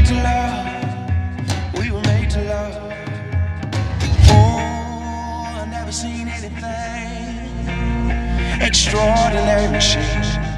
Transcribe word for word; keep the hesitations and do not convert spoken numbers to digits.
made to love. We were made to love. Oh, I've never seen anything extraordinary machine.